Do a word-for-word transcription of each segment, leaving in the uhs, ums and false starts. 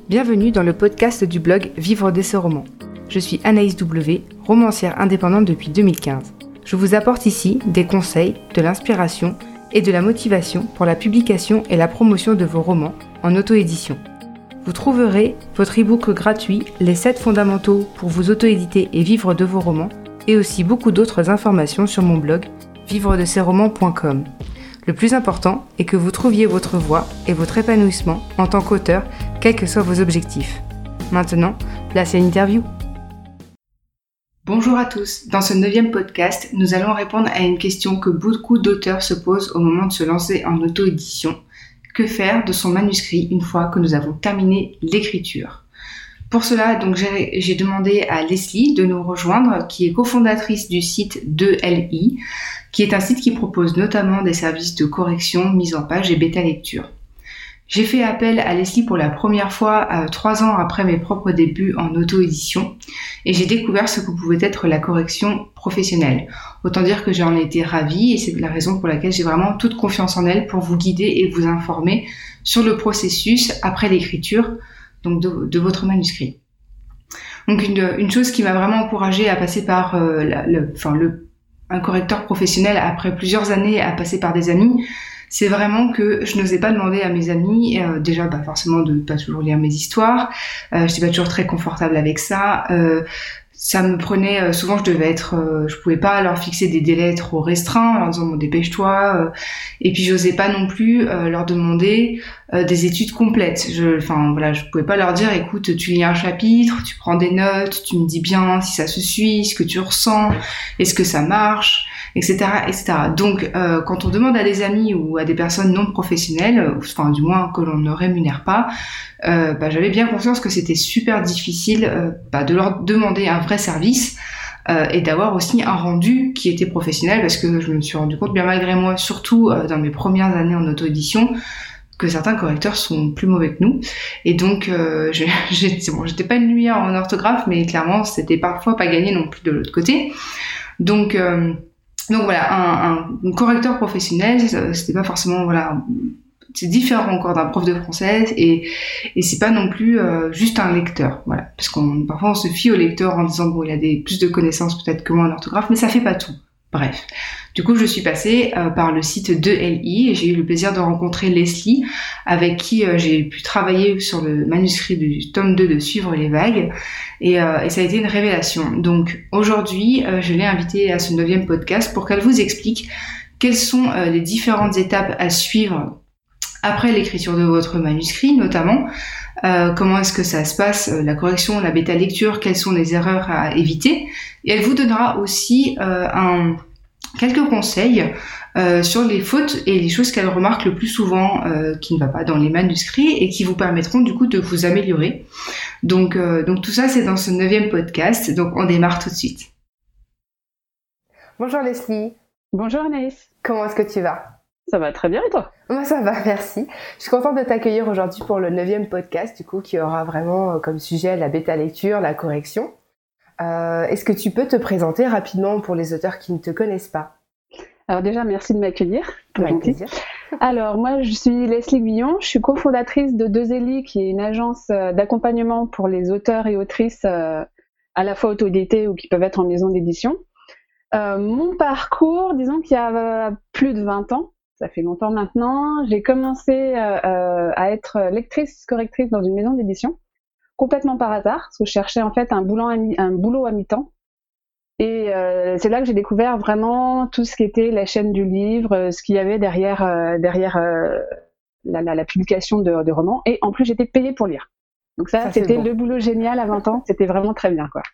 Bienvenue dans le podcast du blog Vivre d'essais romans. Je suis Anaïs W, romancière indépendante depuis deux mille quinze. Je vous apporte ici des conseils, de l'inspiration et de la motivation pour la publication et la promotion de vos romans en auto-édition. Vous trouverez votre e-book gratuit, les sept fondamentaux pour vous auto-éditer et vivre de vos romans, et aussi beaucoup d'autres informations sur mon blog vivre de ses romans point com. Le plus important est que vous trouviez votre voie et votre épanouissement en tant qu'auteur, quels que soient vos objectifs. Maintenant, place à l'interview. Bonjour à tous, dans ce neuvième podcast, nous allons répondre à une question que beaucoup d'auteurs se posent au moment de se lancer en auto-édition. Que faire de son manuscrit une fois que nous avons terminé l'écriture ? Pour cela, donc, j'ai, j'ai demandé à Leslie de nous rejoindre, qui est cofondatrice du site deux L I, qui est un site qui propose notamment des services de correction, mise en page et bêta lecture. J'ai fait appel à Leslie pour la première fois euh, trois ans après mes propres débuts en auto-édition et j'ai découvert ce que pouvait être la correction professionnelle. Autant dire que j'en ai été ravie et c'est la raison pour laquelle j'ai vraiment toute confiance en elle pour vous guider et vous informer sur le processus après l'écriture donc de, de votre manuscrit. Donc une, une chose qui m'a vraiment encouragée à passer par euh, la, le, enfin, le, un correcteur professionnel après plusieurs années à passer par des amis, c'est vraiment que je n'osais pas demander à mes amis, euh, déjà bah, forcément de ne pas toujours lire mes histoires, euh, je n'étais pas toujours très confortable avec ça, euh, ça me prenait, euh, souvent je devais être, euh, je pouvais pas leur fixer des délais trop restreints en leur disant bon dépêche-toi, euh, et puis j'osais pas non plus euh, leur demander euh, des études complètes. Je, enfin voilà, je pouvais pas leur dire écoute tu lis un chapitre, tu prends des notes, tu me dis bien si ça se suit, ce que tu ressens, est-ce que ça marche, et cetera, et cetera. Donc, euh, quand on demande à des amis ou à des personnes non professionnelles, enfin du moins que l'on ne rémunère pas, euh, bah, j'avais bien conscience que c'était super difficile euh, bah, de leur demander un vrai service euh, et d'avoir aussi un rendu qui était professionnel, parce que je me suis rendu compte, bien malgré moi, surtout euh, dans mes premières années en auto-édition, que certains correcteurs sont plus mauvais que nous. Et donc, euh, j'ai, j'ai, bon, j'étais pas une lumière en orthographe, mais clairement, c'était parfois pas gagné non plus de l'autre côté. Donc, euh, Donc voilà, un, un, un correcteur professionnel, c'était pas forcément, voilà, c'est différent encore d'un prof de français et, et c'est pas non plus euh, juste un lecteur, voilà. Parce qu'on, parfois on se fie au lecteur en disant bon, il a des, plus de connaissances peut-être que moi en orthographe, mais ça fait pas tout. Bref. Du coup, je suis passée euh, par le site deux L I et j'ai eu le plaisir de rencontrer Leslie, avec qui euh, j'ai pu travailler sur le manuscrit du tome deux de Suivre les vagues. Et, euh, et ça a été une révélation. Donc aujourd'hui, euh, je l'ai invitée à ce neuvième podcast pour qu'elle vous explique quelles sont euh, les différentes étapes à suivre après l'écriture de votre manuscrit, notamment euh, comment est-ce que ça se passe, euh, la correction, la bêta lecture, quelles sont les erreurs à éviter. Et elle vous donnera aussi euh, un, quelques conseils euh, sur les fautes et les choses qu'elle remarque le plus souvent euh, qui ne va pas dans les manuscrits et qui vous permettront du coup de vous améliorer. Donc, euh, donc tout ça, c'est dans ce neuvième podcast. Donc, on démarre tout de suite. Bonjour Leslie. Bonjour Anaïs. Comment est-ce que tu vas ? Ça va très bien et toi ? Moi, ça va, merci. Je suis contente de t'accueillir aujourd'hui pour le neuvième podcast, du coup, qui aura vraiment comme sujet la bêta lecture, la correction. Euh, est-ce que tu peux te présenter rapidement pour les auteurs qui ne te connaissent pas ? Alors déjà, merci de m'accueillir. Avec plaisir. Alors moi, je suis Leslie Guillon, je suis cofondatrice de deux L I, qui est une agence d'accompagnement pour les auteurs et autrices euh, à la fois auto-édités ou qui peuvent être en maison d'édition. Euh, mon parcours, disons qu'il y a plus de vingt ans, ça fait longtemps maintenant, j'ai commencé euh, à être lectrice, correctrice dans une maison d'édition, complètement par hasard, parce que je cherchais en fait un boulot à, mi- un boulot à mi-temps. Et euh, c'est là que j'ai découvert vraiment tout ce qui était la chaîne du livre, ce qu'il y avait derrière euh, derrière euh, la, la, la publication de, de romans. Et en plus, j'étais payée pour lire. Donc ça, ça c'était bon. Le boulot génial à vingt ans. C'était vraiment très bien, quoi.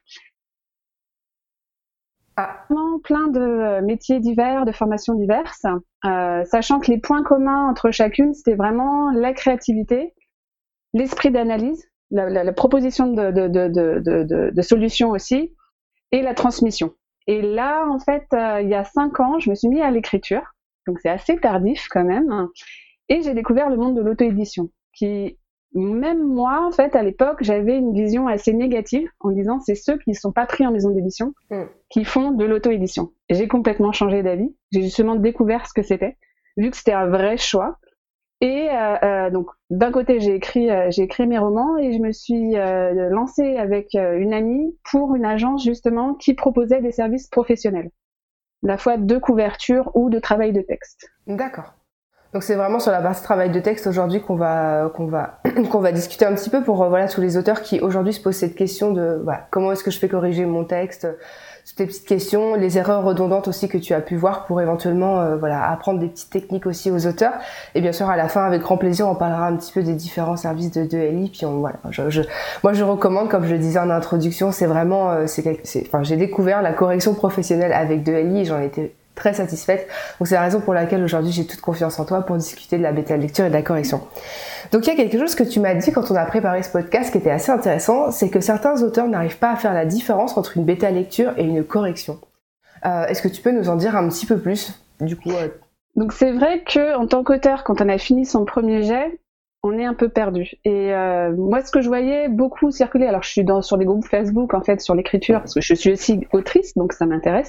Ah. Vraiment plein de métiers divers, de formations diverses, euh, sachant que les points communs entre chacune, c'était vraiment la créativité, l'esprit d'analyse, la, la, la proposition de, de, de, de, de, de, de solutions aussi, et la transmission. Et là, en fait, euh, il y a cinq ans, je me suis mis à l'écriture, donc c'est assez tardif quand même, et j'ai découvert le monde de l'auto-édition, qui, même moi, en fait, à l'époque, j'avais une vision assez négative, en disant c'est ceux qui ne sont pas pris en maison d'édition, mm. qui font de l'auto-édition. Et j'ai complètement changé d'avis, j'ai justement découvert ce que c'était, vu que c'était un vrai choix, Et euh, euh, donc d'un côté j'ai écrit euh, j'ai écrit mes romans et je me suis euh, lancée avec euh, une amie pour une agence justement qui proposait des services professionnels, à la fois de couverture ou de travail de texte. D'accord. Donc c'est vraiment sur la partie travail de texte aujourd'hui qu'on va qu'on va qu'on va discuter un petit peu pour euh, voilà tous les auteurs qui aujourd'hui se posent cette question de voilà, comment est-ce que je fais corriger mon texte, toutes les petites questions, les erreurs redondantes aussi que tu as pu voir pour éventuellement euh, voilà apprendre des petites techniques aussi aux auteurs. Et bien sûr à la fin avec grand plaisir on parlera un petit peu des différents services de deux L I. Puis on voilà je, je moi je recommande, comme je le disais en introduction, c'est vraiment euh, c'est c'est enfin j'ai découvert la correction professionnelle avec deux L I et j'en étais très satisfaite. Donc c'est la raison pour laquelle aujourd'hui j'ai toute confiance en toi pour discuter de la bêta lecture et de la correction. Donc il y a quelque chose que tu m'as dit quand on a préparé ce podcast qui était assez intéressant, c'est que certains auteurs n'arrivent pas à faire la différence entre une bêta lecture et une correction. Euh, est-ce que tu peux nous en dire un petit peu plus du coup euh... Donc c'est vrai que en tant qu'auteur, quand on a fini son premier jet, on est un peu perdu. Et euh, moi, ce que je voyais beaucoup circuler, alors je suis dans, sur des groupes Facebook en fait sur l'écriture, parce que je suis aussi autrice, donc ça m'intéresse.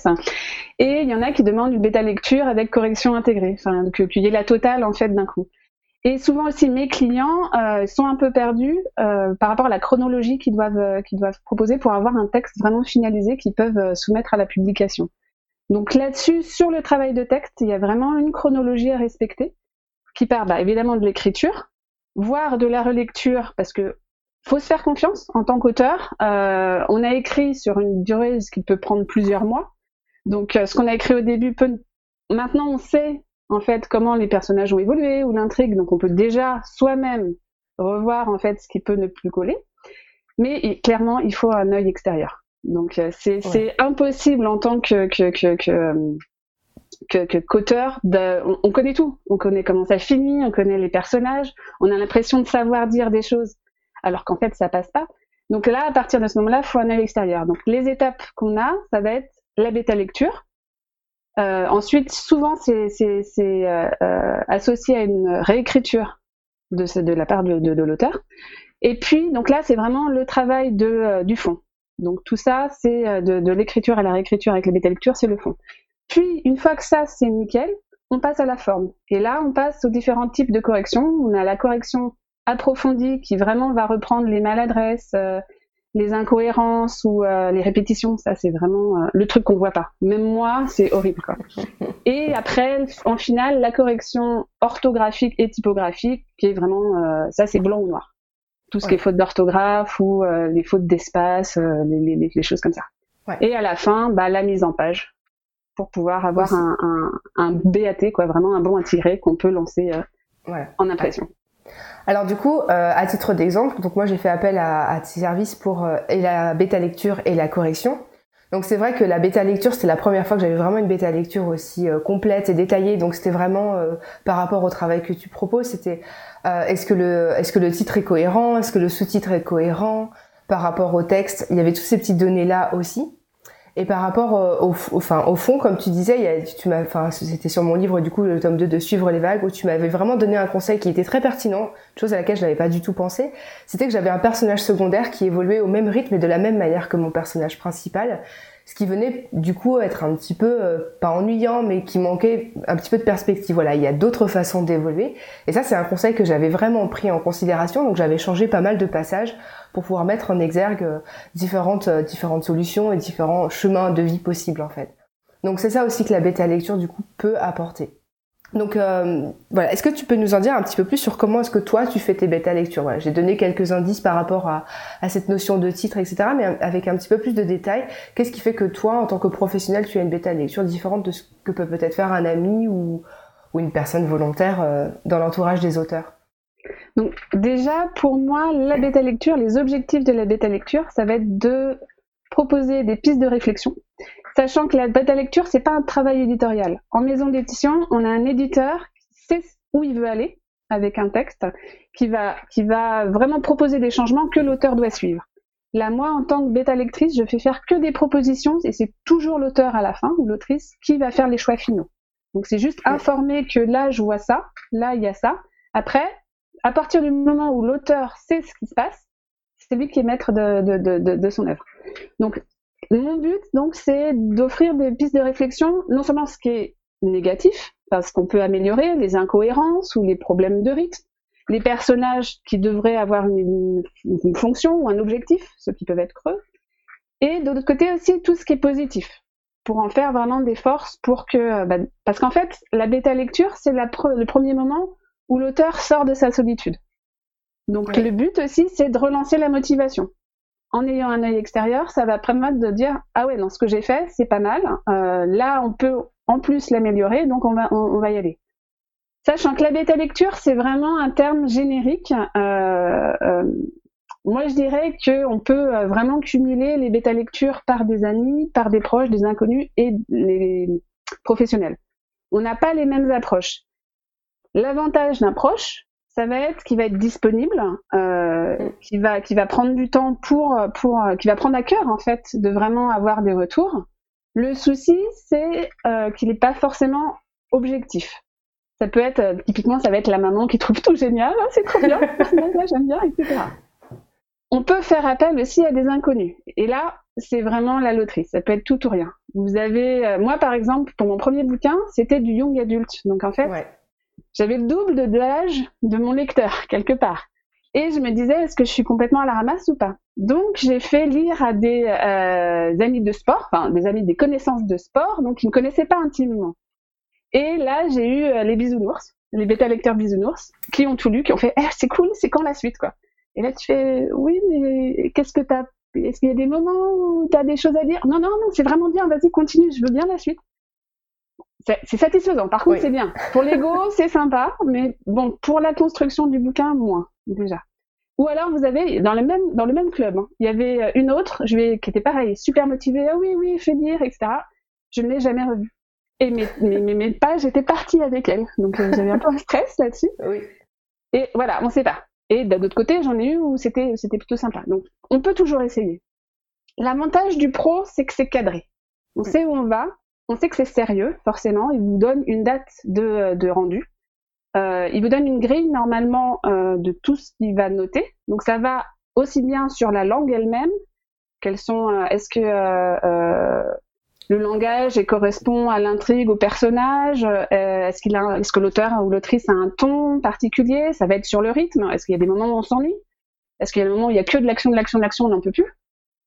Et il y en a qui demandent une bêta lecture avec correction intégrée, enfin que qu'il y ait la totale en fait d'un coup. Et souvent aussi mes clients euh, sont un peu perdus euh, par rapport à la chronologie qu'ils doivent euh, qu'ils doivent proposer pour avoir un texte vraiment finalisé qu'ils peuvent euh, soumettre à la publication. Donc là-dessus, sur le travail de texte, il y a vraiment une chronologie à respecter, qui part bah, évidemment de l'écriture, voire de la relecture, parce que faut se faire confiance en tant qu'auteur. Euh, on a écrit sur une durée qui peut prendre plusieurs mois, donc euh, ce qu'on a écrit au début peut. Maintenant, on sait en fait comment les personnages ont évolué ou l'intrigue, donc on peut déjà soi-même revoir en fait ce qui peut ne plus coller. Mais et, clairement, il faut un œil extérieur. Donc euh, c'est, ouais. c'est impossible en tant que que que, que euh, Que, que qu'auteur, de, on, on connaît tout, on connaît comment ça finit, on connaît les personnages, on a l'impression de savoir dire des choses, alors qu'en fait ça passe pas. Donc là, à partir de ce moment-là, il faut un œil extérieur. Donc les étapes qu'on a, ça va être la bêta lecture. Euh, ensuite, souvent c'est, c'est, c'est euh, euh, associé à une réécriture de, de la part de, de, de l'auteur. Et puis donc là, c'est vraiment le travail de, euh, du fond. Donc tout ça, c'est de, de l'écriture à la réécriture avec la bêta lecture, c'est le fond. Puis, une fois que ça, c'est nickel, on passe à la forme. Et là, on passe aux différents types de corrections. On a la correction approfondie qui vraiment va reprendre les maladresses, euh, les incohérences ou euh, les répétitions. Ça, c'est vraiment euh, le truc qu'on voit pas. Même moi, c'est horrible, quoi. Et après, en finale, la correction orthographique et typographique qui est vraiment, euh, ça, c'est blanc ou noir. Tout ce ouais. qui est faute d'orthographe ou euh, les fautes d'espace, euh, les, les, les choses comme ça. Ouais. Et à la fin, bah, la mise en page, pour pouvoir avoir un, un, un B A T, quoi, vraiment un bon à tirer qu'on peut lancer euh, ouais. en impression. Alors du coup, euh, à titre d'exemple, donc moi j'ai fait appel à, à tes services pour euh, et la bêta lecture et la correction. Donc c'est vrai que la bêta lecture, c'était la première fois que j'avais vraiment une bêta lecture aussi euh, complète et détaillée. Donc c'était vraiment euh, par rapport au travail que tu proposes, c'était euh, est-ce que le est-ce que le titre est cohérent, est-ce que le sous-titre est cohérent par rapport au texte. Il y avait toutes ces petites données là aussi. Et par rapport au, au, enfin, au fond, comme tu disais, il y a, tu m'as, enfin, c'était sur mon livre, du coup, le tome deux de Suivre les vagues, où tu m'avais vraiment donné un conseil qui était très pertinent, chose à laquelle je n'avais pas du tout pensé. C'était que j'avais un personnage secondaire qui évoluait au même rythme et de la même manière que mon personnage principal. Ce qui venait, du coup, être un petit peu, euh, pas ennuyant, mais qui manquait un petit peu de perspective. Voilà, il y a d'autres façons d'évoluer. Et ça, c'est un conseil que j'avais vraiment pris en considération. Donc, j'avais changé pas mal de passages pour pouvoir mettre en exergue différentes, différentes solutions et différents chemins de vie possibles, en fait. Donc, c'est ça aussi que la bêta lecture, du coup, peut apporter. Donc, euh, voilà. Est-ce que tu peux nous en dire un petit peu plus sur comment est-ce que toi, tu fais tes bêta lectures? Voilà. J'ai donné quelques indices par rapport à, à cette notion de titre, et cetera, mais avec un petit peu plus de détails. Qu'est-ce qui fait que toi, en tant que professionnel, tu as une bêta lecture différente de ce que peut peut-être faire un ami ou, ou une personne volontaire euh, dans l'entourage des auteurs? Donc, déjà, pour moi, la bêta lecture, les objectifs de la bêta lecture, ça va être de proposer des pistes de réflexion, sachant que la bêta lecture, c'est pas un travail éditorial. En maison d'édition, on a un éditeur qui sait où il veut aller avec un texte, qui va, qui va vraiment proposer des changements que l'auteur doit suivre. Là, moi, en tant que bêta lectrice, je fais faire que des propositions et c'est toujours l'auteur à la fin ou l'autrice qui va faire les choix finaux. Donc, c'est juste informer que là, je vois ça, là, il y a ça. Après, à partir du moment où l'auteur sait ce qui se passe, c'est lui qui est maître de, de, de, de, de son œuvre. Donc, mon but, donc, c'est d'offrir des pistes de réflexion, non seulement ce qui est négatifs, parce qu'on peut améliorer les incohérences ou les problèmes de rythme, les personnages qui devraient avoir une, une, une fonction ou un objectif, ceux qui peuvent être creux, et de l'autre côté aussi tout ce qui est positif, pour en faire vraiment des forces, pour que, bah, parce qu'en fait, la bêta-lecture, c'est la pre- le premier moment où l'auteur sort de sa solitude. Donc oui. Le but aussi, c'est de relancer la motivation. En ayant un œil extérieur, ça va permettre de dire « Ah ouais, dans ce que j'ai fait, c'est pas mal. Euh, là, on peut en plus l'améliorer, donc on va, on, on va y aller. » Sachant que la bêta-lecture, c'est vraiment un terme générique. Euh, euh, moi, je dirais qu'on peut vraiment cumuler les bêta-lectures par des amis, par des proches, des inconnus et les professionnels. On n'a pas les mêmes approches. L'avantage d'un proche, ça va être qu'il va être disponible, euh, qui va qui va prendre du temps pour pour qui va prendre à cœur en fait de vraiment avoir des retours. Le souci, c'est euh, qu'il n'est pas forcément objectif. Ça peut être typiquement, ça va être la maman qui trouve tout génial, oh, c'est trop bien, là j'aime bien, et cetera. On peut faire appel aussi à des inconnus. Et là, c'est vraiment la loterie. Ça peut être tout ou rien. Vous avez, euh, moi par exemple, pour mon premier bouquin, c'était du young adulte. Donc en fait. Ouais. J'avais le double de l'âge de mon lecteur, quelque part. Et je me disais, est-ce que je suis complètement à la ramasse ou pas ? Donc, j'ai fait lire à des euh, amis de sport, enfin, des amis, des connaissances de sport, donc ils ne me connaissaient pas intimement. Et là, j'ai eu euh, les bisounours, les bêta-lecteurs bisounours, qui ont tout lu, qui ont fait, eh, c'est cool, c'est quand la suite, quoi. Et là, tu fais, oui, mais qu'est-ce que t'as ? Est-ce qu'il y a des moments où t'as des choses à dire ? Non, non, non, c'est vraiment bien, vas-y, continue, je veux bien la suite. C'est, c'est satisfaisant, par contre, oui. C'est bien. Pour l'ego, c'est sympa, mais bon, pour la construction du bouquin, moins, déjà. Ou alors, vous avez, dans le même, dans le même club, hein, il y avait une autre, je vais, qui était pareil, super motivée, ah oui, oui, fais lire, et cetera. Je ne l'ai jamais revue. Et mes, mes, mes, mes pages étaient parties avec elle. Donc, euh, j'avais un peu un stress là-dessus. Oui. Et voilà, on ne sait pas. Et d'un autre côté, j'en ai eu où c'était, c'était plutôt sympa. Donc, on peut toujours essayer. L'avantage du pro, c'est que c'est cadré. On oui. sait où on va. On sait que c'est sérieux, forcément. Il vous donne une date de, de rendu. Euh, il vous donne une grille, normalement, euh, de tout ce qu'il va noter. Donc, ça va aussi bien sur la langue elle-même. Quels sont, euh, est-ce que euh, euh, le langage correspond à l'intrigue, au personnage ? euh, est-ce, qu'il a, est-ce que l'auteur ou l'autrice a un ton particulier ? Ça va être sur le rythme. Est-ce qu'il y a des moments où on s'ennuie ? Est-ce qu'il y a des moments où il n'y a que de l'action, de l'action, de l'action, on n'en peut plus ?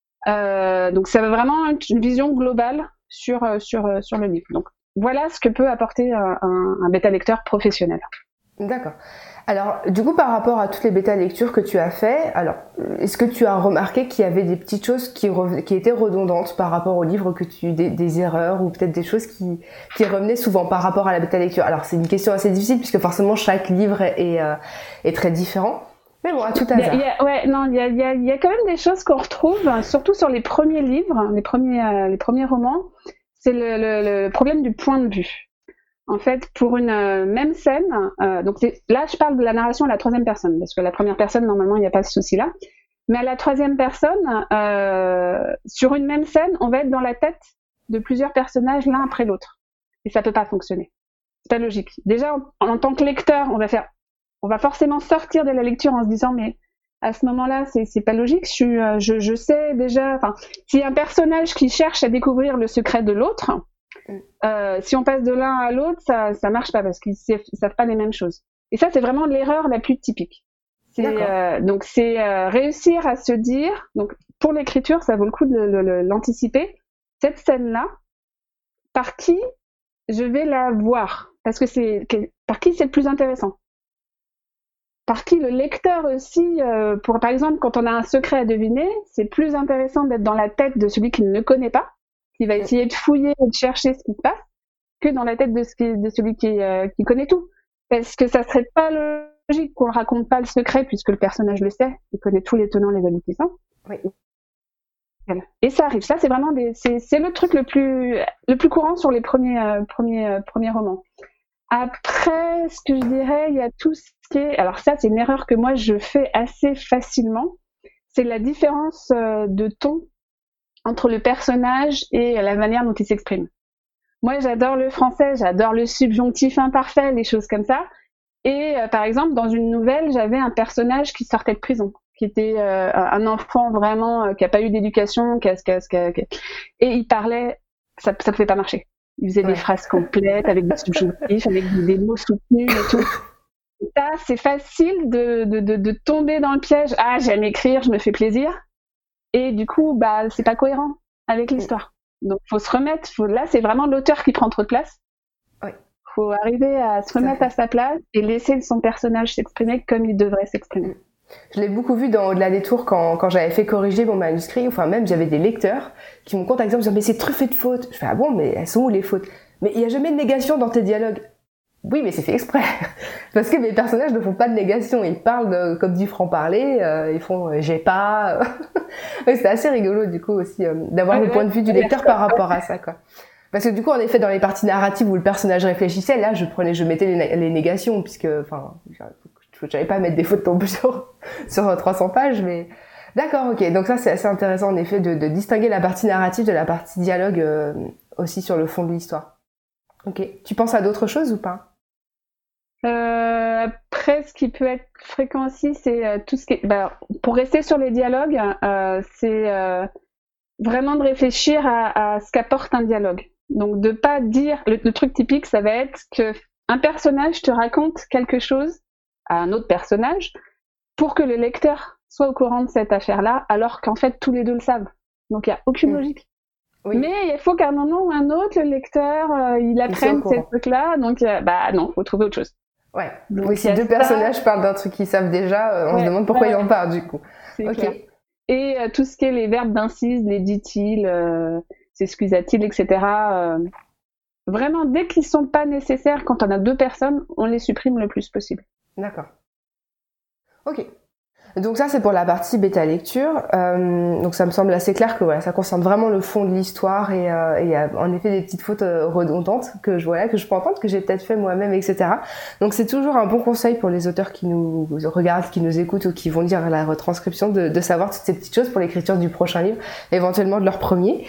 euh, Donc, ça va vraiment être une vision globale sur, sur, sur le livre. Donc, voilà ce que peut apporter un, un bêta-lecteur professionnel. D'accord. Alors, du coup, par rapport à toutes les bêta-lectures que tu as fait, alors, est-ce que tu as remarqué qu'il y avait des petites choses qui, reven- qui étaient redondantes par rapport au livre, que tu, des, des erreurs ou peut-être des choses qui, qui revenaient souvent par rapport à la bêta-lecture ? Alors, c'est une question assez difficile puisque forcément, chaque livre est, euh, est très différent. Mais bon, à tout hasard. Il y a, ouais, non, il y a, il y a, il y a quand même des choses qu'on retrouve, surtout sur les premiers livres, les premiers, euh, les premiers romans. C'est le, le, le problème du point de vue. En fait, pour une euh, même scène, euh, donc c'est, là, je parle de la narration à la troisième personne, parce que la première personne, normalement, il n'y a pas ce souci-là. Mais à la troisième personne, euh, sur une même scène, on va être dans la tête de plusieurs personnages l'un après l'autre, et ça peut pas fonctionner. C'est pas logique. Déjà, en, en tant que lecteur, on va faire on va forcément sortir de la lecture en se disant mais à ce moment-là c'est c'est pas logique, je suis euh, je je sais déjà, enfin s'il y a un personnage qui cherche à découvrir le secret de l'autre, euh, si on passe de l'un à l'autre, ça ça marche pas parce qu'ils ne savent pas les mêmes choses. Et ça c'est vraiment l'erreur la plus typique. C'est euh, donc c'est euh, réussir à se dire, donc pour l'écriture, ça vaut le coup de le, le, l'anticiper, cette scène-là, par qui je vais la voir, parce que c'est par qui c'est le plus intéressant. Par qui le lecteur aussi, euh, pour, par exemple, quand on a un secret à deviner, c'est plus intéressant d'être dans la tête de celui qui ne connaît pas, qui va essayer de fouiller et de chercher ce qui se passe, que dans la tête de, ce qui, de celui qui, euh, qui connaît tout. Parce que ça serait pas logique qu'on ne raconte pas le secret, puisque le personnage le sait, il connaît tous les tenants, les aboutissants. Oui. Et ça arrive. Ça, c'est vraiment des, c'est, c'est le truc le plus, le plus courant sur les premiers, euh, premiers, euh, premiers romans. Après, ce que je dirais, il y a tout ce qui est... Alors ça, c'est une erreur que moi, je fais assez facilement. C'est la différence de ton entre le personnage et la manière dont il s'exprime. Moi, j'adore le français, j'adore le subjonctif imparfait, les choses comme ça. Et euh, par exemple, dans une nouvelle, j'avais un personnage qui sortait de prison, qui était euh, un enfant vraiment, euh, qui n'a pas eu d'éducation, qui a, qui a, qui a, qui a... et il parlait... Ça ne pouvait pas marcher. Il faisait Ouais. des phrases complètes avec des subjonctifs, avec des mots soutenus et tout. Et ça, c'est facile de, de, de, de tomber dans le piège. Ah, j'aime écrire, je me fais plaisir. Et du coup, bah, c'est pas cohérent avec l'histoire. Donc, faut se remettre. Faut, là, c'est vraiment l'auteur qui prend trop de place. Oui. Faut arriver à se remettre à sa place et laisser son personnage s'exprimer comme il devrait s'exprimer. Je l'ai beaucoup vu dans Au-delà des tours quand, quand j'avais fait corriger mon manuscrit, enfin même j'avais des lecteurs qui m'ont contacté en me disant mais c'est truffé de fautes. Je fais ah bon, mais elles sont où les fautes? Mais il n'y a jamais de négation dans tes dialogues. Oui, mais c'est fait exprès. Parce que mes personnages ne font pas de négation. Ils parlent de, comme du franc-parler, euh, ils font euh, j'ai pas. Ouais, c'était assez rigolo du coup aussi euh, d'avoir Ouais, le point de vue du lecteur par rapport à ça, quoi. Parce que du coup, en effet, dans les parties narratives où le personnage réfléchissait, là, je prenais, je mettais les, les négations, puisque, enfin, j'avais pas à mettre des fautes non plus sur, sur trois cents pages, mais d'accord, ok. Donc ça, c'est assez intéressant en effet de, de distinguer la partie narrative de la partie dialogue euh, aussi sur le fond de l'histoire. Ok. Tu penses à d'autres choses ou pas? Euh, après, ce qui peut être fréquent aussi, c'est euh, tout ce qui est... Bah, pour rester sur les dialogues, euh, c'est euh, vraiment de réfléchir à, à ce qu'apporte un dialogue. Donc, de pas dire... Le, le truc typique, ça va être que un personnage te raconte quelque chose à un autre personnage pour que le lecteur soit au courant de cette affaire-là, alors qu'en fait, tous les deux le savent. Donc, il n'y a aucune Mmh. logique. Oui. Mais il faut qu'à un moment ou un autre, le lecteur, euh, il apprenne ces trucs-là. Donc, euh, bah non, faut trouver autre chose. Ouais. Donc, oui, si il y a deux ça. personnages parlent d'un truc qu'ils savent déjà, euh, on Ouais, se demande pourquoi ouais, ils en parlent du coup. c'est Ok. clair. Et euh, tout ce qui est les verbes d'incise, les dit-il, euh, s'excusa-t-il, et cetera. Euh, vraiment, dès qu'ils sont pas nécessaires, quand on a deux personnes, on les supprime le plus possible. D'accord. Ok. Donc ça, c'est pour la partie bêta lecture. Euh, donc ça me semble assez clair que voilà, ça concerne vraiment le fond de l'histoire et euh, et euh, en effet des petites fautes euh, redondantes que je voilà que je peux entendre, que j'ai peut-être fait moi-même, et cetera. Donc c'est toujours un bon conseil pour les auteurs qui nous regardent, qui nous écoutent ou qui vont lire la retranscription de, de savoir toutes ces petites choses pour l'écriture du prochain livre, éventuellement de leur premier.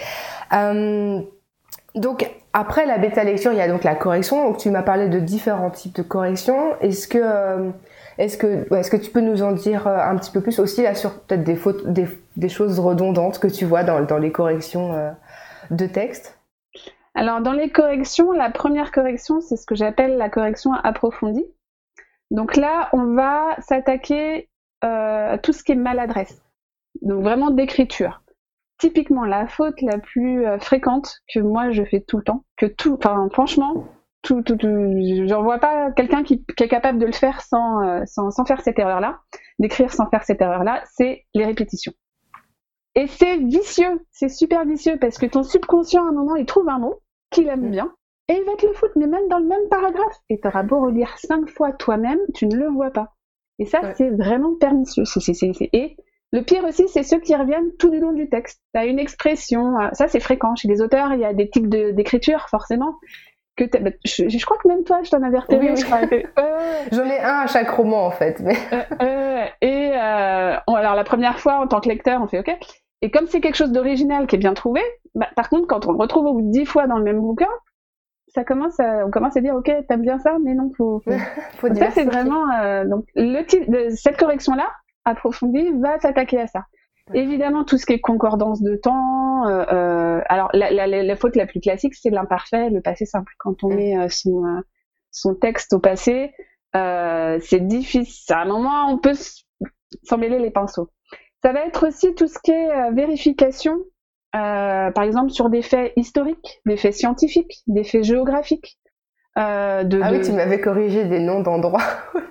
Euh, donc après la bêta lecture, il y a donc la correction. Donc tu m'as parlé de différents types de corrections. Est-ce que euh, Est-ce que, est-ce que tu peux nous en dire un petit peu plus aussi là sur peut-être des fautes, des, des choses redondantes que tu vois dans, dans les corrections euh, de texte? Alors dans les corrections, la première correction, c'est ce que j'appelle la correction approfondie. Donc là, on va s'attaquer euh, à tout ce qui est maladresse. Donc vraiment d'écriture. Typiquement, la faute la plus euh, fréquente que moi je fais tout le temps, que tout, enfin franchement. Tout, tout, tout, j'en vois pas quelqu'un qui, qui est capable de le faire sans, euh, sans, sans faire cette erreur-là, d'écrire sans faire cette erreur-là, c'est les répétitions. Et c'est vicieux, c'est super vicieux, parce que ton subconscient, à un moment, il trouve un mot qu'il aime bien, et il va te le foutre, mais même dans le même paragraphe. Et t'auras beau relire cinq fois toi-même, tu ne le vois pas. Et ça, ouais. C'est vraiment pernicieux. C'est, c'est, c'est, c'est... Et le pire aussi, c'est ceux qui reviennent tout du long du texte. T'as une expression, ça c'est fréquent. Chez les auteurs, il y a des tics de, d'écriture, forcément. Que je, je crois que même toi, je t'en avais repéré. Oui, oui. Je crois que, euh, J'en ai un à chaque roman, en fait. Mais... Euh, euh, et euh, on, alors, la première fois, en tant que lecteur, on fait OK. Et comme c'est quelque chose d'original qui est bien trouvé, bah, par contre, quand on le retrouve au bout de dix fois dans le même bouquin, ça commence à, on commence à dire OK, t'aimes bien ça, mais non, faut. faut... faut donc ça, c'est vraiment. Euh, donc, le type de cette correction-là, approfondie, va s'attaquer à ça. Évidemment, tout ce qui est concordance de temps. Euh, euh, alors, la, la, la, la faute la plus classique, c'est l'imparfait, le passé simple. Quand on mmh. met euh, son, euh, son texte au passé, euh, c'est difficile. À un moment, on peut s'en mêler les pinceaux. Ça va être aussi tout ce qui est euh, vérification, euh, par exemple sur des faits historiques, des faits scientifiques, des faits géographiques. Euh, de, ah de... oui, tu m'avais corrigé des noms d'endroits.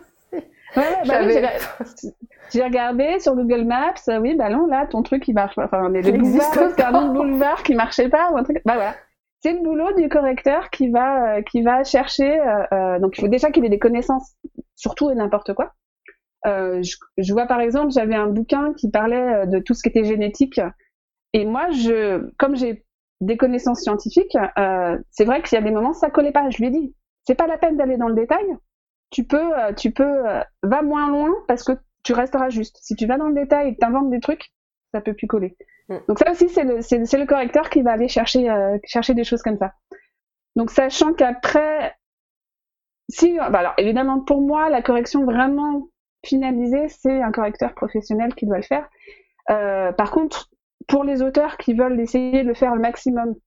Ouais, bah oui, j'ai, j'ai regardé sur Google Maps, euh, oui, bah non, là, ton truc, il marche pas. Enfin, mais le boulevard, c'est un autre boulevard qui marchait pas, ou un truc. Bah voilà. C'est le boulot du correcteur qui va, euh, qui va chercher, euh, euh, donc il faut déjà qu'il ait des connaissances, surtout et n'importe quoi. Euh, je, je vois par exemple, j'avais un bouquin qui parlait de tout ce qui était génétique, et moi, je, comme j'ai des connaissances scientifiques, euh, c'est vrai qu'il y a des moments, ça collait pas. Je lui ai dit, c'est pas la peine d'aller dans le détail. Tu peux, tu peux, euh, va moins loin parce que tu resteras juste. Si tu vas dans le détail et que t'inventes des trucs, ça peut plus coller. Mm. Donc ça aussi, c'est le, c'est, c'est le correcteur qui va aller chercher, euh, chercher des choses comme ça. Donc sachant qu'après, si, bah alors évidemment pour moi, la correction vraiment finalisée, c'est un correcteur professionnel qui doit le faire. Euh, par contre, pour les auteurs qui veulent essayer de le faire le maximum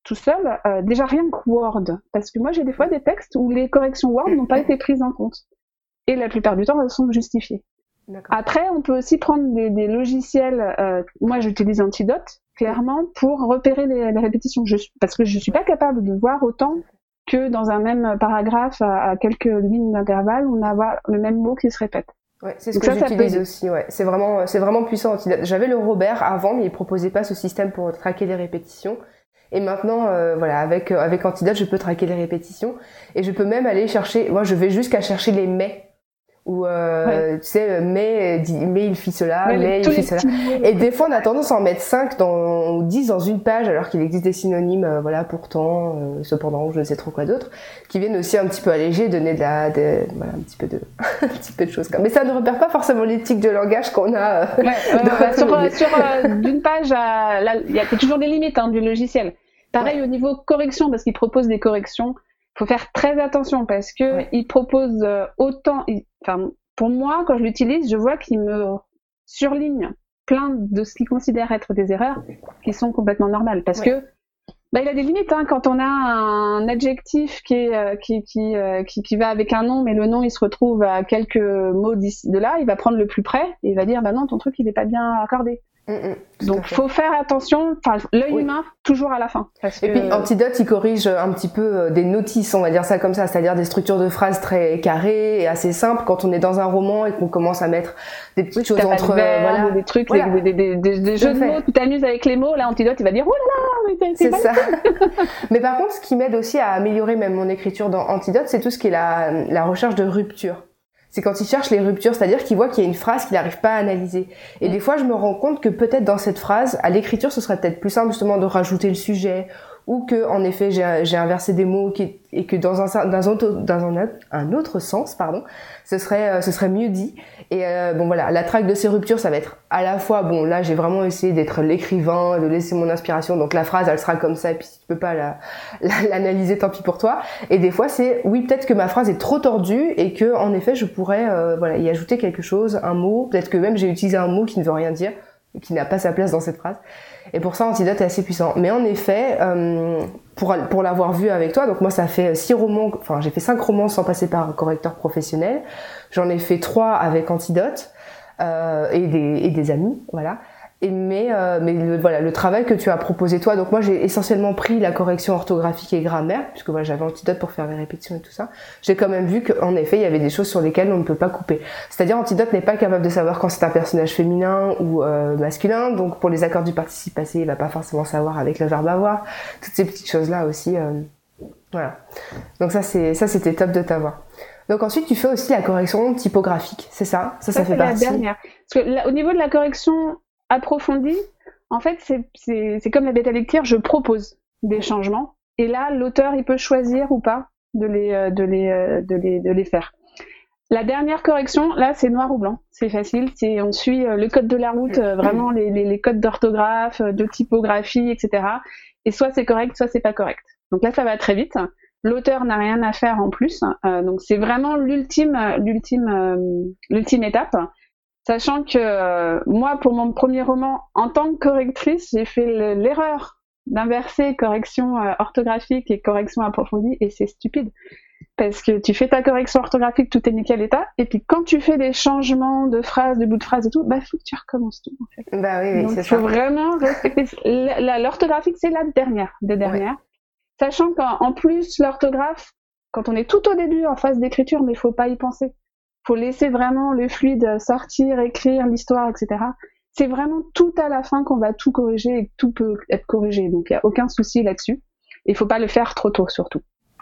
tout seul, euh, déjà rien que Word, parce que moi j'ai des fois des textes où les corrections Word n'ont pas été prises en compte. Et la plupart du temps, elles sont justifiées. D'accord. Après, on peut aussi prendre des, des logiciels, euh, moi j'utilise Antidote, clairement, pour repérer les, les répétitions, je, parce que je suis pas capable de voir autant que dans un même paragraphe, à, à quelques lignes d'intervalle, on a le même mot qui se répète. Ouais, c'est ce Donc que ça, j'utilise ça aussi. Ouais, c'est vraiment, c'est vraiment puissant. J'avais le Robert avant, mais il proposait pas ce système pour traquer les répétitions. Et maintenant, euh, voilà, avec avec Antidote, je peux traquer les répétitions et je peux même aller chercher. Moi, je vais jusqu'à chercher les mais. Ou euh, ouais. tu sais, mais dit, mais il fit cela, ouais, mais il fit cela. Et des fois, on a tendance à en mettre cinq dans, ou dix dans une page, alors qu'il existe des synonymes, euh, voilà, pourtant, euh, cependant, ou je ne sais trop quoi d'autre, qui viennent aussi un petit peu alléger, donner de la, de, voilà, un petit peu de, un petit peu de choses. Mais ça ne repère pas forcément l'éthique de langage qu'on a. Euh, ouais, euh, bah, sur, euh, sur euh, d'une page, à, là, il y a toujours des limites hein, du logiciel. Pareil ouais. au niveau correction, parce qu'il propose des corrections. Faut faire très attention parce que ouais. il propose autant. Il, enfin, pour moi, quand je l'utilise, je vois qu'il me surligne plein de ce qu'il considère être des erreurs qui sont complètement normales. Parce ouais. que bah, il a des limites hein, quand on a un adjectif qui est euh, qui qui, euh, qui qui va avec un nom, mais le nom il se retrouve à quelques mots d'ici de là, il va prendre le plus près et il va dire bah non ton truc il est pas bien accordé. Mmh, mmh, Donc faut faire attention, enfin l'œil oui. humain toujours à la fin. Parce et que... puis Antidote il corrige un petit peu des notices, on va dire ça comme ça, c'est-à-dire des structures de phrases très carrées et assez simples quand on est dans un roman et qu'on commence à mettre des petites oui, choses entre verbe, voilà des trucs, voilà. des, des, des, des, des jeux de mots, tu t'amuses avec les mots, là Antidote il va dire oh là là, c'est, c'est ça. Mais par contre ce qui m'aide aussi à améliorer même mon écriture dans Antidote, c'est tout ce qui est la, la recherche de rupture. C'est quand il cherche les ruptures, c'est-à-dire qu'il voit qu'il y a une phrase qu'il n'arrive pas à analyser. Et des fois, je me rends compte que peut-être dans cette phrase, à l'écriture, ce serait peut-être plus simple justement de rajouter le sujet, ou que en effet, j'ai, j'ai inversé des mots qui, et que dans un dans un, dans un, un autre sens, pardon, ce serait ce serait mieux dit. Et euh, bon voilà, la traque de ces ruptures, ça va être à la fois bon là, j'ai vraiment essayé d'être l'écrivain, de laisser mon inspiration. Donc la phrase, elle sera comme ça, et puis si tu peux pas la, la, l'analyser, tant pis pour toi. Et des fois, c'est oui, peut-être que ma phrase est trop tordue et que en effet, je pourrais euh, voilà y ajouter quelque chose, un mot. Peut-être que même j'ai utilisé un mot qui ne veut rien dire, qui n'a pas sa place dans cette phrase. Et pour ça, Antidote est assez puissant. Mais en effet, euh, pour, pour l'avoir vu avec toi, donc moi ça fait six romans, enfin j'ai fait cinq romans sans passer par un correcteur professionnel. J'en ai fait trois avec Antidote euh, et, des, et des amis, voilà. Et mais euh, mais le, voilà le travail que tu as proposé toi, donc moi j'ai essentiellement pris la correction orthographique et grammaire puisque voilà j'avais Antidote pour faire les répétitions et tout ça. J'ai quand même vu qu'en effet il y avait des choses sur lesquelles on ne peut pas couper. C'est-à-dire Antidote n'est pas capable de savoir quand c'est un personnage féminin ou euh, masculin, donc pour les accords du participe passé il va pas forcément savoir avec le verbe avoir. Toutes ces petites choses là aussi, euh, voilà. Donc ça c'est ça c'était top de t'avoir. Donc ensuite tu fais aussi la correction typographique, c'est ça? Ça ça, ça fait partie. La dernière. Parce que là, au niveau de la correction approfondie, en fait, c'est, c'est, c'est comme la bêta lecture, je propose des changements, et là, l'auteur, il peut choisir ou pas de les, de les, de les, de les faire. La dernière correction, là, c'est noir ou blanc, c'est facile, c'est, on suit le code de la route, vraiment les, les, les codes d'orthographe, de typographie, et cetera. Et soit c'est correct, soit c'est pas correct. Donc là, ça va très vite. L'auteur n'a rien à faire en plus, euh, donc c'est vraiment l'ultime, l'ultime, euh, l'ultime étape. Sachant que euh, moi, pour mon premier roman, en tant que correctrice, j'ai fait le, l'erreur d'inverser correction euh, orthographique et correction approfondie, et c'est stupide. Parce que tu fais ta correction orthographique, tout est nickel état, et puis quand tu fais des changements de phrases, de bouts de phrases et tout, bah faut que tu recommences tout en fait. Bah oui, oui, donc c'est faut ça. vraiment respecter. La, la, l'orthographique, c'est la dernière des dernières. Ouais. Sachant qu'en plus, l'orthographe, quand on est tout au début en phase d'écriture, mais faut pas y penser. Faut laisser vraiment le fluide sortir, écrire l'histoire, et cetera. C'est vraiment tout à la fin qu'on va tout corriger et que tout peut être corrigé. Donc, il n'y a aucun souci là-dessus. Il faut pas le faire trop tôt, surtout.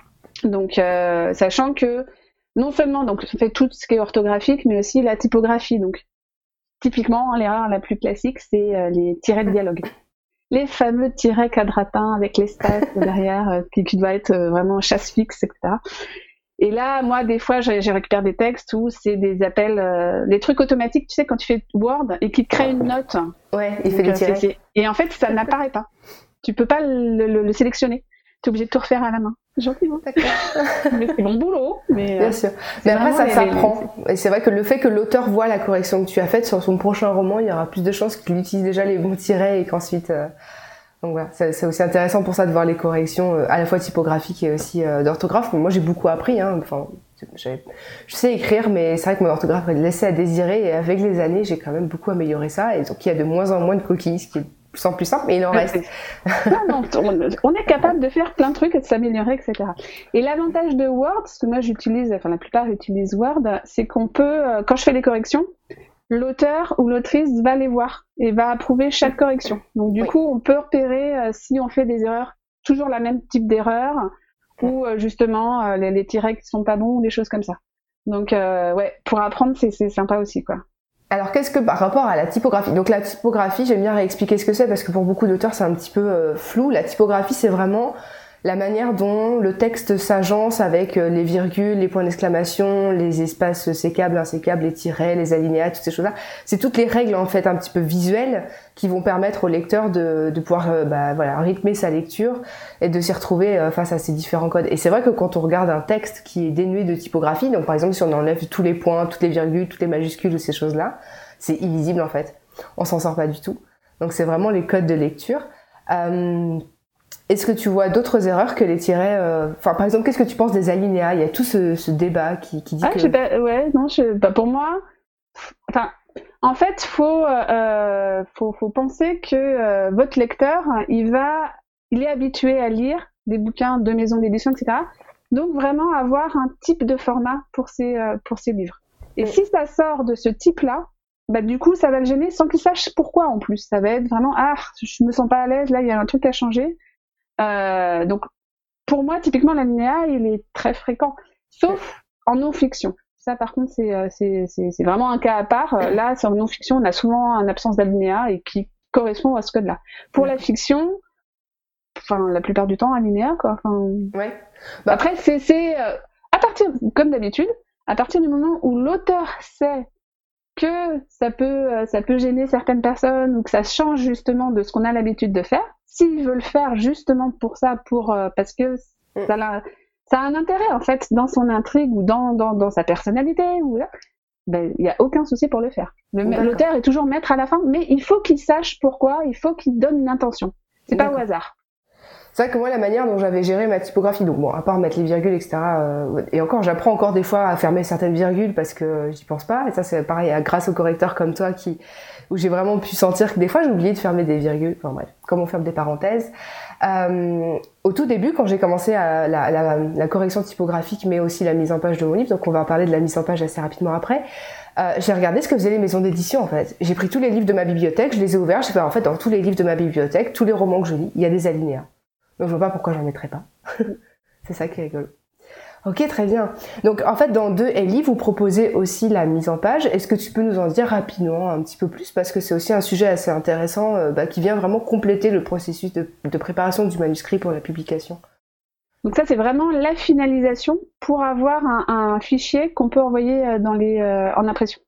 Donc, euh, sachant que non seulement donc on fait tout ce qui est orthographique, mais aussi la typographie. Donc, typiquement, l'erreur la plus classique, c'est euh, les tirets de dialogue. Les fameux tirets quadratins avec l'espace derrière, euh, qui, qui doit être euh, vraiment chasse fixe, et cetera. Et là, moi, des fois, j'ai, j'ai récupéré des textes où c'est des appels, euh, des trucs automatiques, tu sais, quand tu fais Word et qui crée une note. Ouais, il fait des tirets. Et en fait, ça n'apparaît pas. Tu peux pas le, le, le sélectionner. T'es obligé de tout refaire à la main. Gentiment. D'accord. Mais c'est mon boulot. Mais, bien sûr. Mais après, ça s'apprend. Et c'est vrai que le fait que l'auteur voit la correction que tu as faite sur son prochain roman, il y aura plus de chances qu'il utilise déjà les bons tirets et qu'ensuite, euh, Donc voilà, c'est, c'est aussi intéressant pour ça de voir les corrections euh, à la fois typographiques et aussi euh, d'orthographe. Moi, j'ai beaucoup appris. Hein. Enfin, j'avais, je sais écrire, mais c'est vrai que mon orthographe laissait à désirer. Et avec les années, j'ai quand même beaucoup amélioré ça. Et donc, il y a de moins en moins de coquilles, ce qui est plus en plus simple, mais il en reste. Non, non, on est capable de faire plein de trucs et de s'améliorer, et cetera. Et l'avantage de Word, parce que moi j'utilise, enfin la plupart utilisent Word, c'est qu'on peut, quand je fais les corrections, l'auteur ou l'autrice va les voir et va approuver chaque correction. Donc du oui. coup, on peut repérer euh, si on fait des erreurs, toujours la même type d'erreur, ou euh, justement euh, les, les tirets qui sont pas bons, ou des choses comme ça. Donc euh, ouais, pour apprendre, c'est, c'est sympa aussi, quoi. Alors, qu'est-ce que par rapport à la typographie? Donc, la typographie, j'aime bien réexpliquer ce que c'est parce que pour beaucoup d'auteurs, c'est un petit peu euh, flou. La typographie, c'est vraiment la manière dont le texte s'agence avec euh, les virgules, les points d'exclamation, les espaces sécables, insécables, les tirets, les alinéas, toutes ces choses-là. C'est toutes les règles, en fait, un petit peu visuelles qui vont permettre au lecteur de, de pouvoir euh, bah, voilà, rythmer sa lecture et de s'y retrouver euh, face à ces différents codes. Et c'est vrai que quand on regarde un texte qui est dénué de typographie, donc par exemple si on enlève tous les points, toutes les virgules, toutes les majuscules ou ces choses-là, c'est illisible en fait. On s'en sort pas du tout. Donc c'est vraiment les codes de lecture. Euh, est-ce que tu vois d'autres erreurs que les tirets euh... Enfin, par exemple, qu'est-ce que tu penses des alinéas? Il y a tout ce, ce débat qui, qui dit ah, que... Je sais pas, ouais, non, je... bah, pour moi... Enfin, en fait, faut, euh, faut, faut penser que euh, votre lecteur, il va... Il est habitué à lire des bouquins de maisons d'édition, et cetera. Donc, vraiment avoir un type de format pour ses, euh, pour ses livres. Et oui. Si ça sort de ce type-là, bah, du coup, ça va le gêner sans qu'il sache pourquoi en plus. Ça va être vraiment, ah, je me sens pas à l'aise, là, il y a un truc à changer. Euh, donc, pour moi, typiquement, l'alinéa, il est très fréquent, sauf en non-fiction. Ça, par contre, c'est, c'est, c'est, c'est vraiment un cas à part. Là, en non-fiction, on a souvent une absence d'alinéa et qui correspond à ce code-là. Pour la fiction, enfin, la plupart du temps, alinéa, quoi. Enfin, ouais. Bah, après, c'est, c'est euh, à partir, comme d'habitude, à partir du moment où l'auteur sait que ça peut, ça peut gêner certaines personnes ou que ça change justement de ce qu'on a l'habitude de faire, s'il veut le faire justement pour ça, pour, euh, parce que mm. ça, a, ça a un intérêt en fait dans son intrigue ou dans, dans, dans sa personnalité, ou là, ben, il n'y a aucun souci pour le faire. Le, l'auteur est toujours maître à la fin, mais il faut qu'il sache pourquoi, il faut qu'il donne une intention. C'est D'accord. Pas au hasard. C'est vrai que moi, la manière dont j'avais géré ma typographie, donc bon, à part mettre les virgules, et cetera, euh, et encore, j'apprends encore des fois à fermer certaines virgules parce que j'y pense pas, et ça, c'est pareil, grâce aux correcteurs comme toi, qui, où j'ai vraiment pu sentir que des fois, j'ai oublié de fermer des virgules, enfin bref, comme on ferme des parenthèses. Euh, au tout début, quand j'ai commencé à la, la, la correction typographique, mais aussi la mise en page de mon livre, donc on va parler de la mise en page assez rapidement après, euh, j'ai regardé ce que faisaient les maisons d'édition, en fait. J'ai pris tous les livres de ma bibliothèque, je les ai ouverts, j'ai fait, en fait, dans tous les livres de ma bibliothèque, tous les romans que je lis, il y a des alinéas. Donc je vois pas pourquoi j'en mettrais pas. C'est ça qui est rigolo. Ok, très bien. Donc en fait, dans deux L I, vous proposez aussi la mise en page. Est-ce que tu peux nous en dire rapidement un petit peu plus? Parce que c'est aussi un sujet assez intéressant euh, bah, qui vient vraiment compléter le processus de, de préparation du manuscrit pour la publication. Donc ça, c'est vraiment la finalisation pour avoir un, un fichier qu'on peut envoyer dans les, euh, en impression.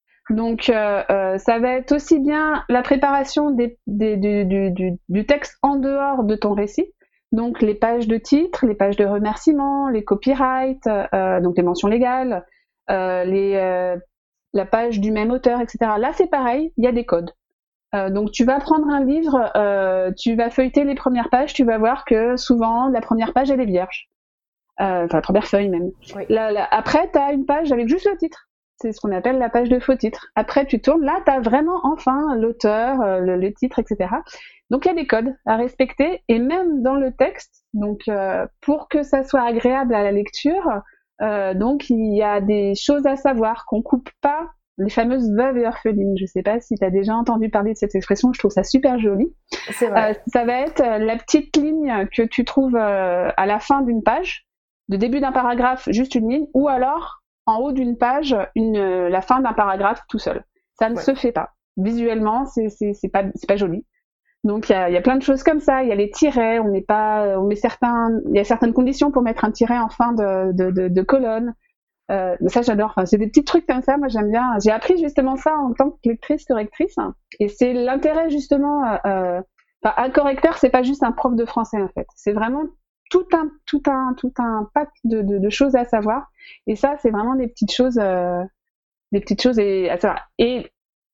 Donc euh, euh, ça va être aussi bien la préparation des, des, du, du, du, du texte en dehors de ton récit, donc les pages de titre, les pages de remerciements, les copyrights, euh, donc les mentions légales, euh, les, euh, la page du même auteur, et cetera. Là c'est pareil, il y a des codes. Euh, donc tu vas prendre un livre, euh, tu vas feuilleter les premières pages, tu vas voir que souvent la première page elle est vierge, euh, enfin la première feuille même. Oui. Là, là, après tu as une page avec juste le titre. C'est ce qu'on appelle la page de faux titre. Après, tu tournes, là, tu as vraiment enfin l'auteur, le, le titre, et cetera. Donc, il y a des codes à respecter, et même dans le texte, donc euh, pour que ça soit agréable à la lecture, euh, donc il y a des choses à savoir, qu'on coupe pas les fameuses veuves et orphelines. Je sais pas si tu as déjà entendu parler de cette expression, je trouve ça super joli. C'est vrai. Euh, ça va être la petite ligne que tu trouves euh, à la fin d'une page, de début d'un paragraphe, juste une ligne, ou alors en haut d'une page, une, euh, la fin d'un paragraphe tout seul. Ça ne ouais. se fait pas. Visuellement, c'est, c'est, c'est pas, c'est pas joli. Donc il y a, y a plein de choses comme ça. Il y a les tirets. On met pas, on met certains, il y a certaines conditions pour mettre un tiret en fin de, de, de, de colonne. Euh, mais ça j'adore. Enfin, c'est des petits trucs comme ça. Moi j'aime bien. J'ai appris justement ça en tant que lectrice correctrice. Et c'est l'intérêt justement. Euh, enfin, un correcteur, c'est pas juste un prof de français en fait. C'est vraiment tout un tout un tout un pack de, de, de choses à savoir, et ça c'est vraiment des petites choses euh, des petites choses et à savoir. Et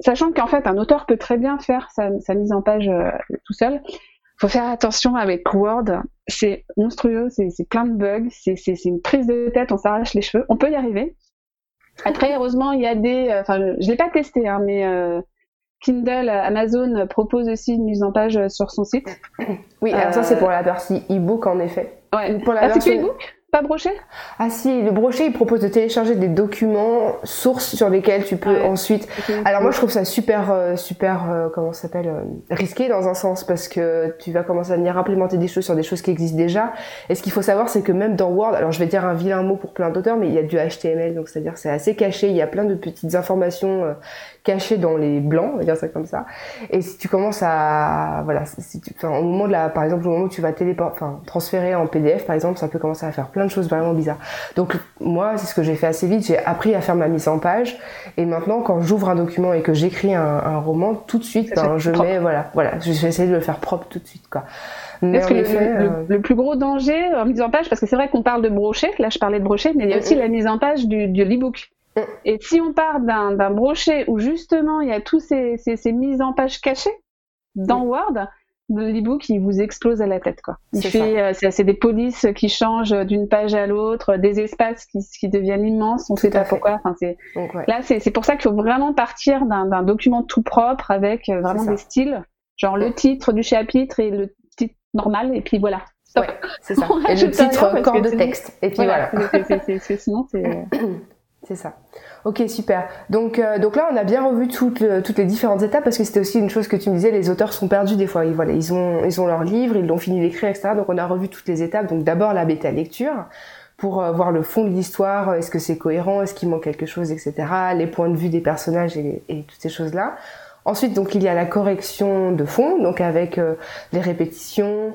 sachant qu'en fait, un auteur peut très bien faire sa, sa mise en page euh, tout seul. Faut faire attention avec Word, c'est monstrueux, c'est, c'est plein de bugs, c'est, c'est, c'est une prise de tête, on s'arrache les cheveux. On peut y arriver. Après, heureusement, il y a des... Enfin, euh, je l'ai pas testé, hein, mais euh, Kindle, Amazon propose aussi une mise en page sur son site. Oui, alors euh... ça, c'est pour la partie e-book, en effet. Ouais. Pour la ah, version... c'est que e-book ? Pas brochet ? Ah si, le brochet, il propose de télécharger des documents sources sur lesquels tu peux ouais. ensuite... Okay. Alors moi, je trouve ça super, euh, super, euh, comment ça s'appelle, euh, risqué dans un sens, parce que tu vas commencer à venir implémenter des choses sur des choses qui existent déjà. Et ce qu'il faut savoir, c'est que même dans Word, alors je vais dire un vilain mot pour plein d'auteurs, mais il y a du H T M L, donc c'est-à-dire c'est assez caché, il y a plein de petites informations euh, cachées dans les blancs, on va dire ça comme ça. Et si tu commences à... Voilà, si tu, enfin, au moment de la... Par exemple, au moment où tu vas téléport, enfin, transférer en P D F, par exemple, ça peut commencer à faire plein de choses vraiment bizarres. Donc moi, c'est ce que j'ai fait assez vite, j'ai appris à faire ma mise en page et maintenant quand j'ouvre un document et que j'écris un, un roman, tout de suite ben, je propre. mets voilà, voilà, je vais essayer de le faire propre tout de suite quoi. Mais parce que effet, le, euh... le, le plus gros danger en mise en page, parce que c'est vrai qu'on parle de brochet, là je parlais de brochet, mais il y a aussi mm-hmm. la mise en page du, du l'e-book. Mm. Et si on part d'un, d'un brochet où justement il y a tous ces, ces, ces mises en page cachées dans mm. Word, l'e-book il vous explose à la tête quoi. Il c'est fait euh, c'est, c'est des polices qui changent d'une page à l'autre, des espaces qui, qui deviennent immenses, on ne sait pas pourquoi. Enfin c'est Donc, ouais. là c'est c'est pour ça qu'il faut vraiment partir d'un, d'un document tout propre avec euh, vraiment des styles, genre ouais. le titre du chapitre et le titre normal et puis voilà. Stop. Ouais, c'est ça. Et le titre corps de sinon, texte et puis voilà. voilà. c'est, c'est, c'est, c'est, sinon c'est C'est ça. Ok, super. Donc, euh, donc là, on a bien revu toutes, le, toutes les différentes étapes parce que c'était aussi une chose que tu me disais, les auteurs sont perdus des fois. Ils, voilà, ils ont, ils ont leur livre, ils l'ont fini d'écrire, et cetera. Donc, on a revu toutes les étapes. Donc, d'abord la bêta lecture pour euh, voir le fond de l'histoire. Est-ce que c'est cohérent ? Est-ce qu'il manque quelque chose, et cetera. Les points de vue des personnages et, et toutes ces choses-là. Ensuite, donc, il y a la correction de fond, donc avec euh, les répétitions.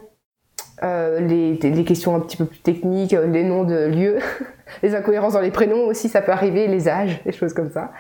Euh, les, les questions un petit peu plus techniques, euh, les noms de lieux, les incohérences dans les prénoms aussi, ça peut arriver, les âges, des choses comme ça.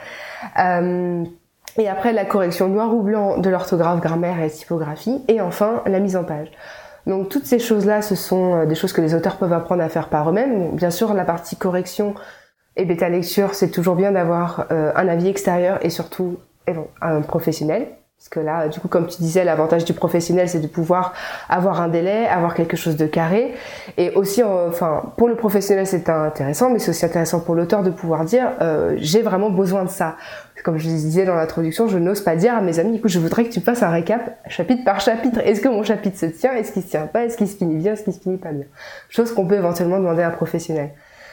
Euh, et après, la correction noir ou blanc de l'orthographe, grammaire et typographie. Et enfin, la mise en page. Donc, toutes ces choses-là, ce sont des choses que les auteurs peuvent apprendre à faire par eux-mêmes. Bien sûr, la partie correction et bêta lecture, c'est toujours bien d'avoir euh, un avis extérieur et surtout eh bon, un professionnel. Parce que là, du coup, comme tu disais, l'avantage du professionnel, c'est de pouvoir avoir un délai, avoir quelque chose de carré. Et aussi, enfin, pour le professionnel, c'est intéressant, mais c'est aussi intéressant pour l'auteur de pouvoir dire euh, « j'ai vraiment besoin de ça ». Comme je disais dans l'introduction, je n'ose pas dire à mes amis « écoute, je voudrais que tu fasses un récap chapitre par chapitre. Est-ce que mon chapitre se tient ? Est-ce qu'il se tient pas ? Est-ce qu'il se finit bien ? Est-ce qu'il se finit pas bien ?» Chose qu'on peut éventuellement demander à un professionnel.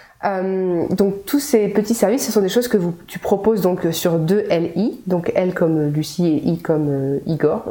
Euh, donc tous ces petits services, ce sont des choses que vous, tu proposes donc sur deux L I, donc L comme Lucie et I comme euh, Igor.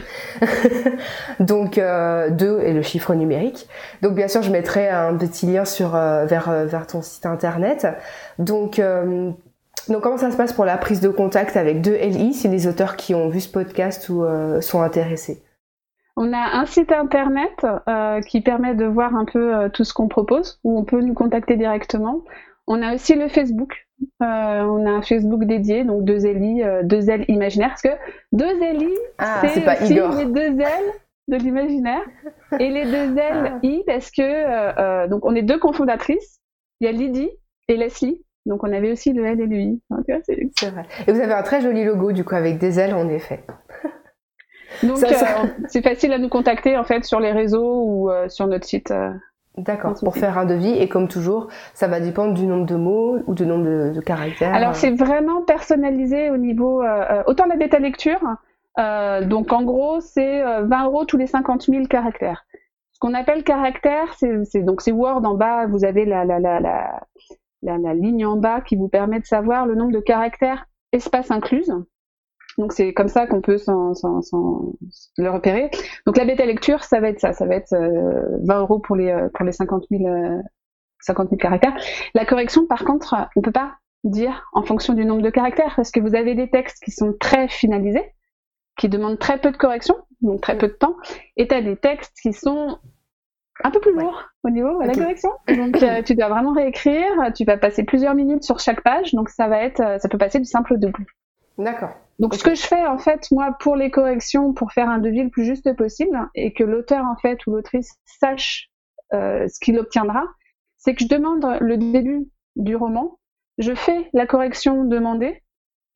Donc euh, deux est le chiffre numérique. Donc bien sûr, je mettrai un petit lien sur euh, vers euh, vers ton site internet. Donc euh, donc comment ça se passe pour la prise de contact avec deux L I si les auteurs qui ont vu ce podcast ou euh, sont intéressés? On a un site internet euh, qui permet de voir un peu euh, tout ce qu'on propose, où on peut nous contacter directement. On a aussi le Facebook. Euh, on a un Facebook dédié, donc deux L I, euh, deux L imaginaire, parce que deux L I, ah, c'est, c'est pas aussi Igor. Les deux L de l'imaginaire, et les deux L I, parce que euh, euh, donc on est deux cofondatrices. Il y a Lydie et Leslie. Donc on avait aussi le L et le I. Donc, c'est... c'est vrai. Et vous avez un très joli logo, du coup, avec des ailes, en effet. Donc ça, ça... Euh, c'est facile à nous contacter en fait sur les réseaux ou euh, sur notre site. Euh, D'accord, pour site. Faire un devis et comme toujours, ça va dépendre du nombre de mots ou du nombre de, de caractères. Alors c'est vraiment personnalisé au niveau euh, autant la bêta lecture. Euh, donc en gros c'est vingt euros tous les cinquante mille caractères. Ce qu'on appelle caractères, c'est, c'est donc c'est Word en bas. Vous avez la la la la la, la ligne en bas qui vous permet de savoir le nombre de caractères espace incluse. Donc c'est comme ça qu'on peut s'en, s'en, s'en le repérer. Donc la bêta lecture, ça va être ça, ça va être euh, vingt euros pour les pour les cinquante mille caractères. La correction, par contre, on peut pas dire en fonction du nombre de caractères parce que vous avez des textes qui sont très finalisés, qui demandent très peu de correction, donc très peu de temps, et t'as des textes qui sont un peu plus lourds au niveau de la correction. Donc euh, tu dois vraiment réécrire, tu vas passer plusieurs minutes sur chaque page, donc ça va être, ça peut passer du simple au double. D'accord. Donc okay. Ce que je fais en fait moi pour les corrections, pour faire un devis le plus juste possible et que l'auteur en fait ou l'autrice sache euh, ce qu'il obtiendra, c'est que je demande le début du roman, je fais la correction demandée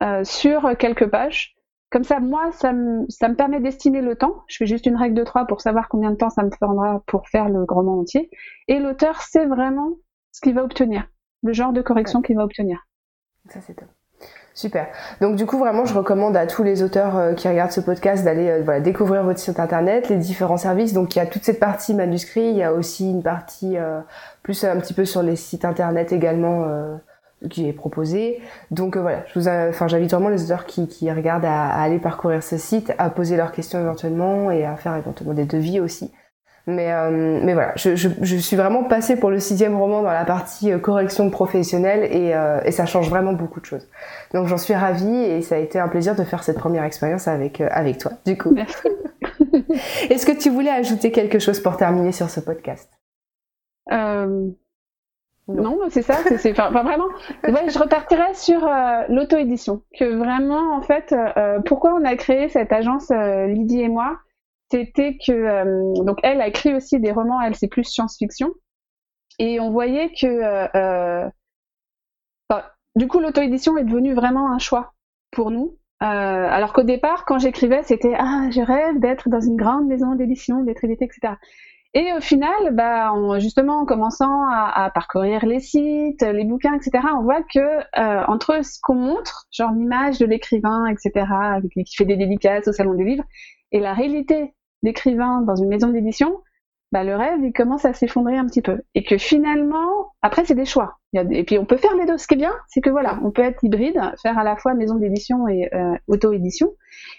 euh, sur quelques pages. Comme ça, moi, ça me, ça me permet d'estimer le temps. Je fais juste une règle de trois pour savoir combien de temps ça me prendra pour faire le roman entier. Et l'auteur sait vraiment ce qu'il va obtenir, le genre de correction ouais. qu'il va obtenir. Ça, c'est top. Super. Donc du coup, vraiment, je recommande à tous les auteurs euh, qui regardent ce podcast d'aller euh, voilà, découvrir votre site internet, les différents services. Donc il y a toute cette partie manuscrit, il y a aussi une partie euh, plus un petit peu sur les sites internet également euh, qui est proposée. Donc euh, voilà, je vous, enfin, j'invite vraiment les auteurs qui, qui regardent à, à aller parcourir ce site, à poser leurs questions éventuellement et à faire éventuellement des devis aussi. Mais, euh, mais voilà, je, je, je suis vraiment passée pour le sixième roman dans la partie euh, correction professionnelle et, euh, et ça change vraiment beaucoup de choses. Donc j'en suis ravie et ça a été un plaisir de faire cette première expérience avec, euh, avec toi, du coup. Merci. Est-ce que tu voulais ajouter quelque chose pour terminer sur ce podcast ? euh... Non, non c'est ça, c'est, c'est, enfin, vraiment, ouais, je repartirais sur euh, l'auto-édition, que vraiment, en fait, euh, pourquoi on a créé cette agence, euh, Lydie et moi, c'était que euh, donc elle a écrit aussi des romans, elle c'est plus science-fiction, et on voyait que euh, euh, enfin, du coup l'auto-édition est devenue vraiment un choix pour nous, euh, alors qu'au départ quand j'écrivais c'était ah je rêve d'être dans une grande maison d'édition, d'être édité, et cetera. Et au final, bah, en, justement en commençant à, à parcourir les sites, les bouquins, et cetera, on voit que euh, entre ce qu'on montre, genre l'image de l'écrivain, et cetera, qui fait des dédicaces au salon du livre, et la réalité d'écrivain dans une maison d'édition, bah, le rêve, il commence à s'effondrer un petit peu. Et que finalement, après, c'est des choix. Il y a des... Et puis, on peut faire les deux. Ce qui est bien, c'est que voilà, on peut être hybride, faire à la fois maison d'édition et euh, auto-édition.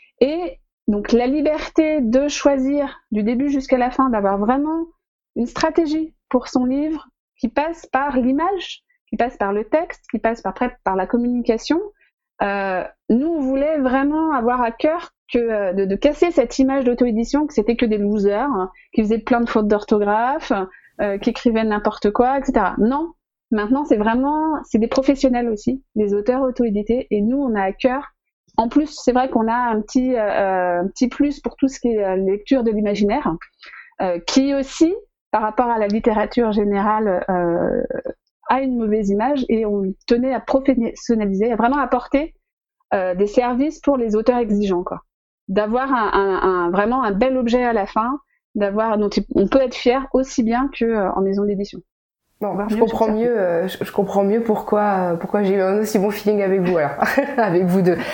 Et donc, la liberté de choisir du début jusqu'à la fin, d'avoir vraiment une stratégie pour son livre qui passe par l'image, qui passe par le texte, qui passe par, par la communication. Euh, nous, on voulait vraiment avoir à cœur que de, de casser cette image d'auto-édition, que c'était que des losers, hein, qui faisaient plein de fautes d'orthographe, euh, qui écrivaient n'importe quoi, et cetera. Non, maintenant c'est vraiment, c'est des professionnels aussi, des auteurs auto-édités, et nous on a à cœur. En plus, c'est vrai qu'on a un petit, euh, un petit plus pour tout ce qui est lecture de l'imaginaire, euh, qui aussi, par rapport à la littérature générale, euh, a une mauvaise image, et on tenait à professionnaliser, à vraiment apporter euh, des services pour les auteurs exigeants, quoi. D'avoir un, un, un, vraiment un bel objet à la fin, d'avoir, dont on peut être fier aussi bien qu'en euh, maison d'édition. Bon, je comprends mieux, euh, je, je comprends mieux pourquoi, pourquoi j'ai eu un aussi bon feeling avec vous, alors, avec vous deux.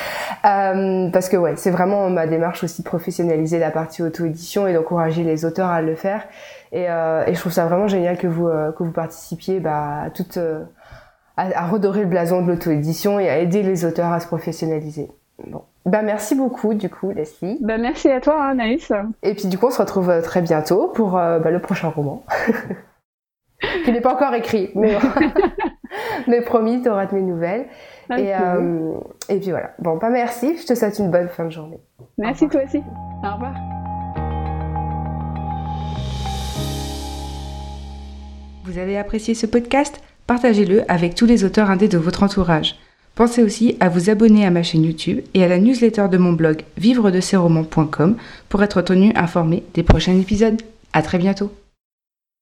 Euh, parce que ouais, c'est vraiment ma démarche aussi de professionnaliser la partie auto-édition et d'encourager les auteurs à le faire. Et, euh, et je trouve ça vraiment génial que vous, euh, que vous participiez, bah, à toute, euh, à, à redorer le blason de l'auto-édition et à aider les auteurs à se professionnaliser. Bon. Bah, merci beaucoup, du coup, Leslie. Bah, merci à toi, Anaïs. Et puis, du coup, on se retrouve très bientôt pour euh, bah, le prochain roman. Qui n'est pas encore écrit, mais, mais promis, tu auras de mes nouvelles. Et, euh, et puis voilà. Bon, bah, merci. Je te souhaite une bonne fin de journée. Merci, toi aussi. Au revoir. Vous avez apprécié ce podcast ? Partagez-le avec tous les auteurs indés de votre entourage. Pensez aussi à vous abonner à ma chaîne YouTube et à la newsletter de mon blog vivre de ses romans point com pour être tenu informé des prochains épisodes. À très bientôt.